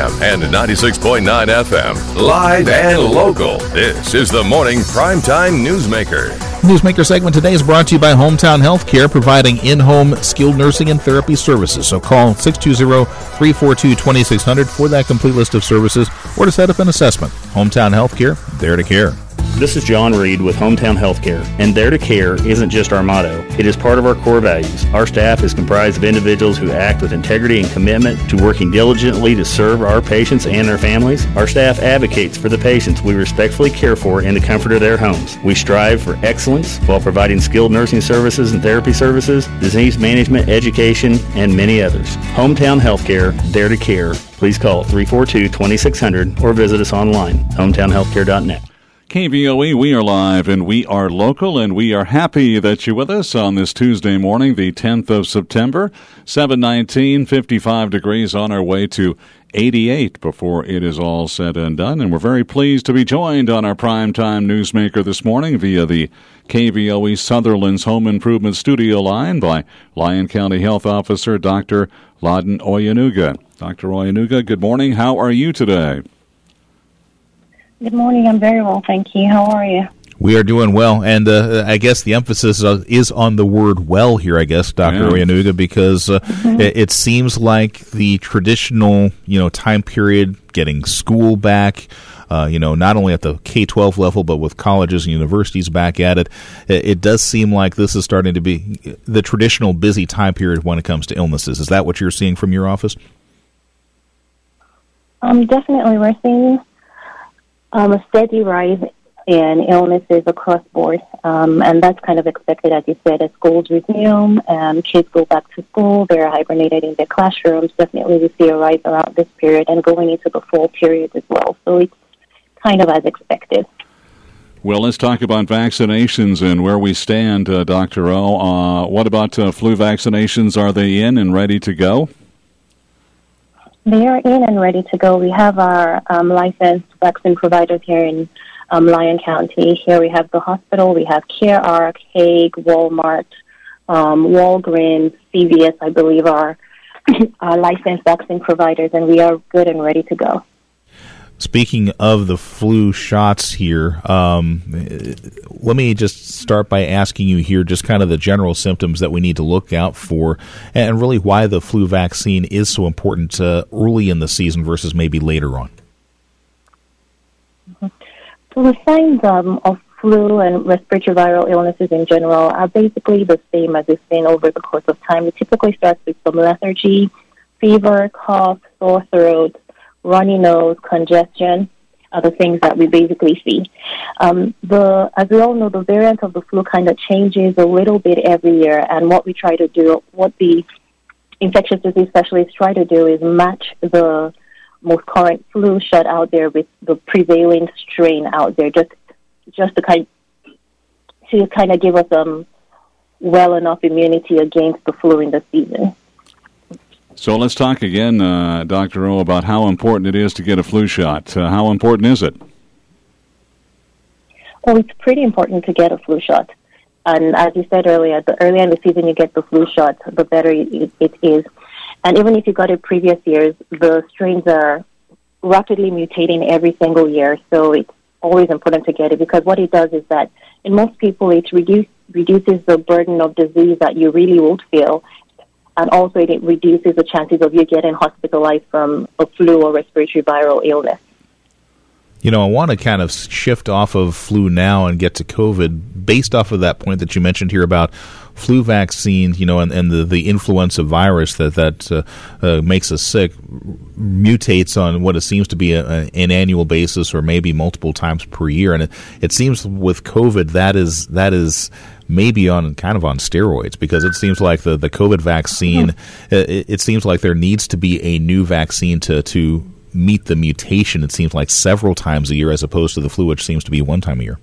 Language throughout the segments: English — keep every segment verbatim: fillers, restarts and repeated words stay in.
a.m. and ninety-six point nine F M. Live and local. This is the Morning Primetime Newsmaker. Newsmaker segment today is brought to you by Hometown Healthcare, providing in-home skilled nursing and therapy services. So call six two zero, three four two, two six zero zero for that complete list of services or to set up an assessment. Hometown Healthcare, there to care. This is John Reed with Hometown Healthcare, and there to care isn't just our motto. It is part of our core values. Our staff is comprised of individuals who act with integrity and commitment to working diligently to serve our patients and their families. Our staff advocates for the patients we respectfully care for in the comfort of their homes. We strive for excellence while providing skilled nursing services and therapy services, disease management, education, and many others. Hometown Healthcare, there to care. Please call three four two, two six zero zero or visit us online, hometown healthcare dot net. K V O E, we are live and we are local, and we are happy that you're with us on this Tuesday morning, the tenth of September, seven nineteen, fifty-five degrees, on our way to eighty-eight before it is all said and done. And we're very pleased to be joined on our Primetime Newsmaker this morning via the K V O E Sutherland's Home Improvement Studio line by Lyon County Health Officer Doctor Laden Oyenuga. Doctor Oyenuga, good morning. How are you today? Good morning. I'm very well, thank you. How are you? We are doing well, and uh, I guess the emphasis is on the word well here, I guess, Doctor Yeah. Oyenuga, because uh, mm-hmm. it, it seems like the traditional, you know, time period, getting school back, uh, you know, not only at the K twelve level, but with colleges and universities back at it, it, it does seem like this is starting to be the traditional busy time period when it comes to illnesses. Is that what you're seeing from your office? Um, definitely. We're seeing Um, a steady rise in illnesses across board, um, and that's kind of expected, as you said, as schools resume and kids go back to school. They're hibernated in their classrooms. Definitely we see a rise around this period and going into the fall period as well. So it's kind of as expected. Well, let's talk about vaccinations and where we stand, uh, Doctor O. Uh, what about uh, flu vaccinations? Are they in and ready to go? They are in and ready to go. We have our um, licensed vaccine providers here in um, Lyon County. Here we have the hospital, we have CareArc, Hague, Walmart, um, Walgreens, C V S, I believe, are our licensed vaccine providers, and we are good and ready to go. Speaking of the flu shots here, um, let me just start by asking you here just kind of the general symptoms that we need to look out for, and really why the flu vaccine is so important uh, early in the season versus maybe later on. Mm-hmm. So the signs um, of flu and respiratory viral illnesses in general are basically the same as we've seen over the course of time. It typically starts with some lethargy, fever, cough, sore throat, runny nose, congestion are the things that we basically see. Um, the as we all know, the variant of the flu kind of changes a little bit every year, and what we try to do, what the infectious disease specialists try to do is match the most current flu shot out there with the prevailing strain out there, just just to kind to kind of give us um well enough immunity against the flu in the season. So let's talk again, uh, Doctor O, about how important it is to get a flu shot. Uh, how important is it? Well, it's pretty important to get a flu shot. And as you said earlier, the earlier in the season you get the flu shot, the better it, it is. And even if you got it previous years, the strains are rapidly mutating every single year. So it's always important to get it, because what it does is that in most people it reduce, reduces the burden of disease that you really would feel. And also it reduces the chances of you getting hospitalized from a flu or respiratory viral illness. You know, I want to kind of shift off of flu now and get to COVID based off of that point that you mentioned here about flu vaccine, you know, and, and the, the influenza virus that, that uh, uh, makes us sick mutates on what it seems to be a, a, an annual basis or maybe multiple times per year. And it, it seems with COVID that is that is maybe on kind of on steroids, because it seems like the, the COVID vaccine, mm-hmm. it, it seems like there needs to be a new vaccine to, to meet the mutation, it seems like several times a year, as opposed to the flu, which seems to be one time a year.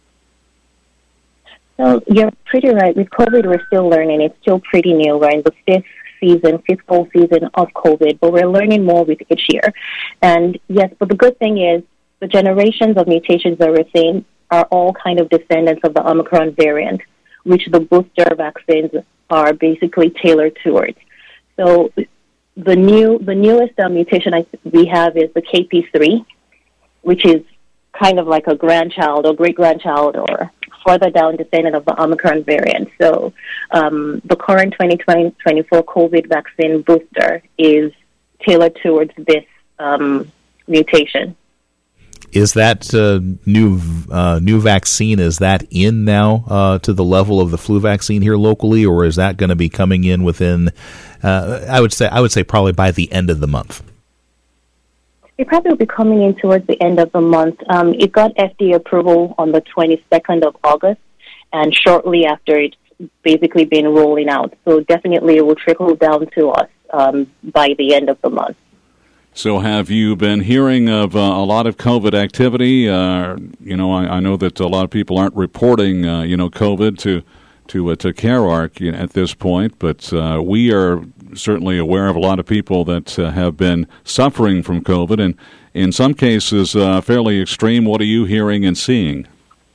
So you're pretty right. With COVID, we're still learning. It's still pretty new. We're in the fifth season, fifth full season of COVID, but we're learning more with each year. And yes, but the good thing is the generations of mutations that we're seeing are all kind of descendants of the Omicron variant, which the booster vaccines are basically tailored towards. So the new, the newest uh, mutation I, we have is the K P three, which is kind of like a grandchild or great-grandchild or further down descendant of the Omicron variant. So um, the current twenty twenty-four COVID vaccine booster is tailored towards this um, mutation. Is that uh, new uh, new vaccine, is that in now uh, to the level of the flu vaccine here locally, or is that going to be coming in within, uh, I would say, I would say probably by the end of the month? It probably will be coming in towards the end of the month. Um, it got F D A approval on the twenty-second of August, and shortly after it's basically been rolling out. So definitely it will trickle down to us um, by the end of the month. So have you been hearing of uh, a lot of COVID activity? Uh, you know, I, I know that a lot of people aren't reporting, uh, you know, COVID to to uh, to CareArc at this point, but uh, we are certainly aware of a lot of people that uh, have been suffering from COVID, and in some cases uh, fairly extreme. What are you hearing and seeing?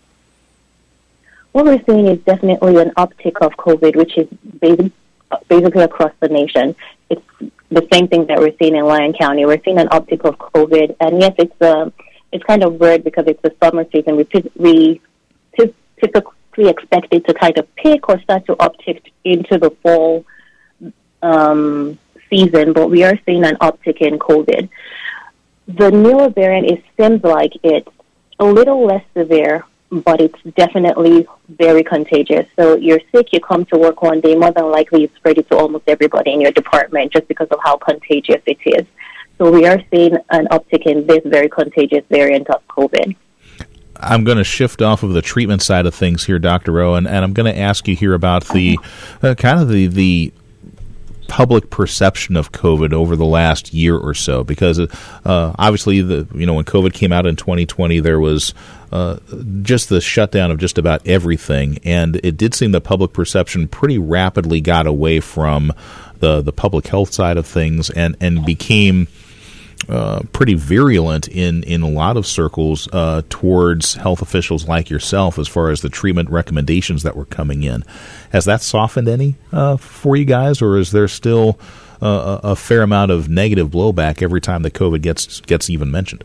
What we're seeing is definitely an uptick of COVID, which is basic, basically across the nation. It's the same thing that we're seeing in Lyon County. We're seeing an uptick of COVID, and yes, it's uh, it's kind of weird because it's the summer season. We we typically expect it to kind of peak or start to uptick into the fall um, season, but we are seeing an uptick in COVID. The newer variant, it seems like it's a little less severe, but it's definitely very contagious. So you're sick, you come to work one day, more than likely you spread it to almost everybody in your department just because of how contagious it is. So we are seeing an uptick in this very contagious variant of COVID. I'm going to shift off of the treatment side of things here, Doctor Rowe, and, and I'm going to ask you here about the uh, kind of the, the public perception of COVID over the last year or so, because uh, obviously, the you know when COVID came out in twenty twenty, there was uh, just the shutdown of just about everything, and it did seem the public perception pretty rapidly got away from the the public health side of things and and became Uh, pretty virulent in, in a lot of circles uh, towards health officials like yourself as far as the treatment recommendations that were coming in. Has that softened any uh, for you guys, or is there still uh, a fair amount of negative blowback every time that COVID gets gets even mentioned?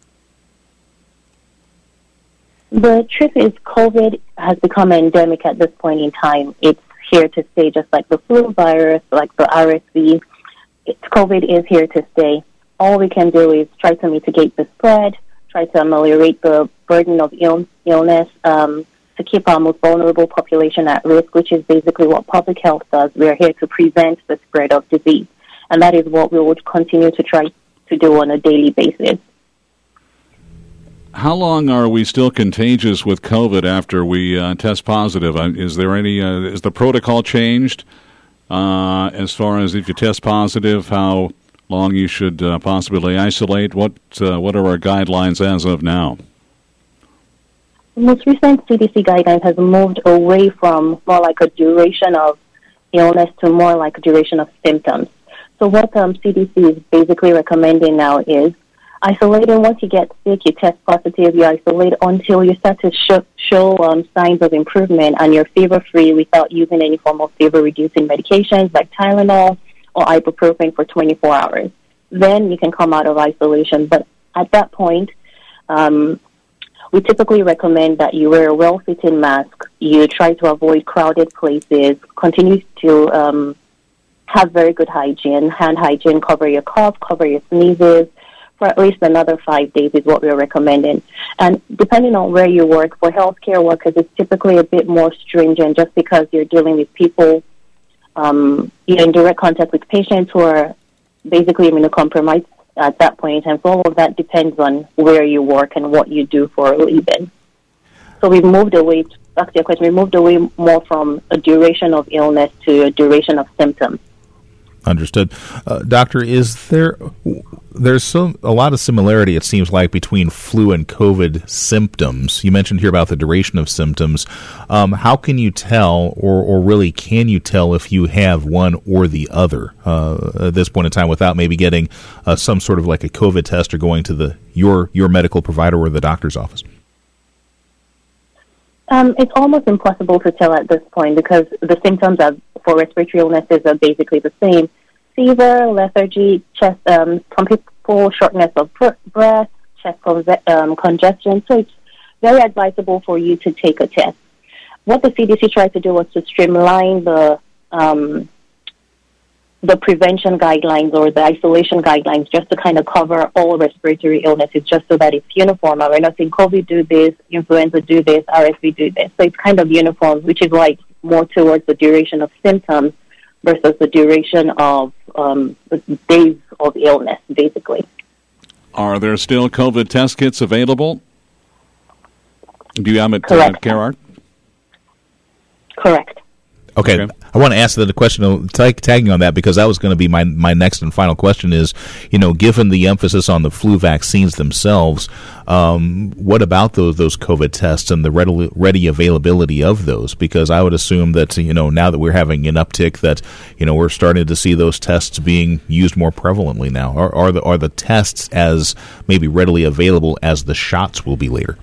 The truth is COVID has become endemic at this point in time. It's here to stay, just like the flu virus, like the R S V. It's, COVID is here to stay. All we can do is try to mitigate the spread, try to ameliorate the burden of Ill- illness, um, to keep our most vulnerable population at risk, which is basically what public health does. We are here to prevent the spread of disease, and that is what we will continue to try to do on a daily basis. How long are we still contagious with COVID after we uh, test positive? Is there any? Uh, is the protocol changed uh, as far as if you test positive, how long you should uh, possibly isolate? What uh, what are our guidelines as of now? The most recent C D C guidelines has moved away from more like a duration of illness to more like a duration of symptoms. So what um, C D C is basically recommending now is isolating. Once you get sick, you test positive, you isolate until you start to show, show um, signs of improvement and you're fever-free without using any form of fever-reducing medications like Tylenol or ibuprofen for twenty-four hours. Then you can come out of isolation. But at that point, um, we typically recommend that you wear a well-fitting mask, you try to avoid crowded places, continue to um, have very good hygiene, hand hygiene, cover your cough, cover your sneezes, for at least another five days is what we're recommending. And depending on where you work, for healthcare workers, it's typically a bit more stringent just because you're dealing with people Um, you're in direct contact with patients who are basically immunocompromised at that point, and so all of that depends on where you work and what you do for a living. So we've moved away, back to your question, we moved away more from a duration of illness to a duration of symptoms. Understood. Uh, doctor, is there, there's so, a lot of similarity, it seems like, between flu and COVID symptoms. You mentioned here about the duration of symptoms. Um, how can you tell, or, or really can you tell, if you have one or the other uh, at this point in time without maybe getting uh, some sort of like a COVID test or going to the your your medical provider or the doctor's office? Um, it's almost impossible to tell at this point because the symptoms of, for respiratory illnesses are basically the same. fever, lethargy, chest, um, some people shortness of breath, chest um, congestion. So it's very advisable for you to take a test. What the C D C tried to do was to streamline the um, the prevention guidelines or the isolation guidelines just to kind of cover all respiratory illnesses just so that it's uniform. We're not saying COVID do this, influenza do this, R S V do this. So it's kind of uniform, which is like more towards the duration of symptoms versus the duration of um, the days of illness, basically. Are there still COVID test kits available? Do you have it Correct. at CareArt? Correct. Okay. okay. I want to ask the question, tag, tagging on that, because that was going to be my my next and final question is, you know, given the emphasis on the flu vaccines themselves, um, what about those those COVID tests and the ready, ready availability of those? Because I would assume that, you know, now that we're having an uptick that, you know, we're starting to see those tests being used more prevalently now. Are, are, the, are the tests as maybe readily available as the shots will be later?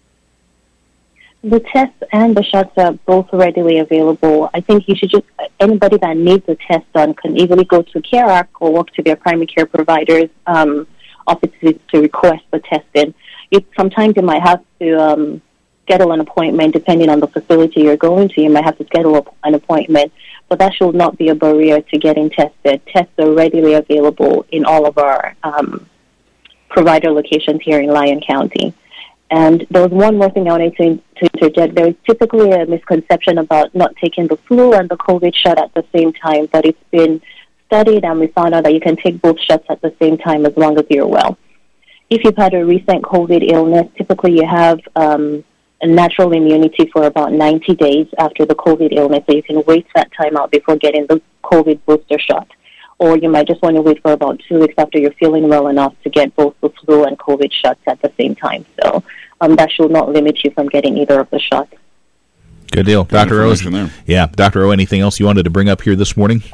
The tests and the shots are both readily available. I think you should just, anybody that needs a test done can easily go to CareArt or walk to their primary care provider's um, offices to request the testing. It, sometimes you might have to um, schedule an appointment depending on the facility you're going to. You might have to schedule an appointment, but that should not be a barrier to getting tested. Tests are readily available in all of our um, provider locations here in Lyon County. And there was one more thing I wanted to, to interject. There is typically a misconception about not taking the flu and the COVID shot at the same time, but it's been studied and we found out that you can take both shots at the same time as long as you're well. If you've had a recent COVID illness, typically you have um, a natural immunity for about ninety days after the COVID illness, so you can wait that time out before getting the COVID booster shot. Or you might just want to wait for about two weeks after you're feeling well enough to get both the flu and COVID shots at the same time. So um, that should not limit you from getting either of the shots. Good deal. Good Doctor O, there. yeah, Doctor O, anything else you wanted to bring up here this morning?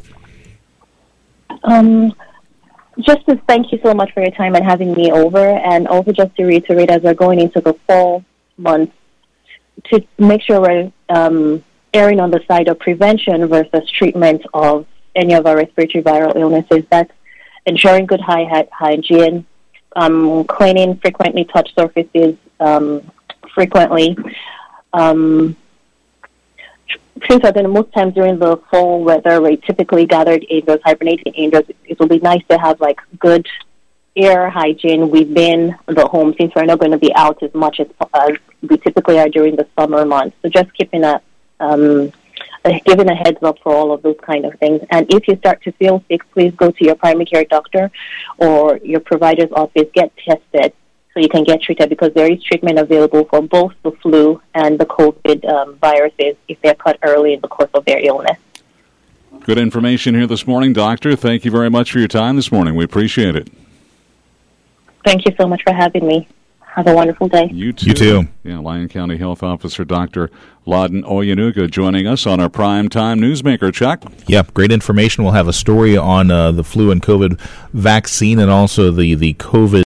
Um, just to thank you so much for your time and having me over, and also just to reiterate, as we're going into the fall months, to make sure we're um, erring on the side of prevention versus treatment of any of our respiratory viral illnesses. That's ensuring good high hygiene, um, cleaning frequently touch surfaces um, frequently. Um, since I've been most times during the fall weather, we typically gathered indoors, hibernating indoors. It would be nice to have like good air hygiene within the home, since we're not going to be out as much as, as we typically are during the summer months. So just keeping a um, giving a heads up for all of those kind of things. And if you start to feel sick, please go to your primary care doctor or your provider's office, get tested so you can get treated, because there is treatment available for both the flu and the COVID um, viruses if they're caught early in the course of their illness. Good information here this morning, Doctor. Thank you very much for your time this morning. We appreciate it. Thank you so much for having me. Have a wonderful day. You too. You too. Yeah, Lyon County Health Officer Doctor Loudon Oyenuga joining us on our Primetime Newsmaker. Chuck? Yeah, great information. We'll have a story on uh, the flu and COVID vaccine and also the, the COVID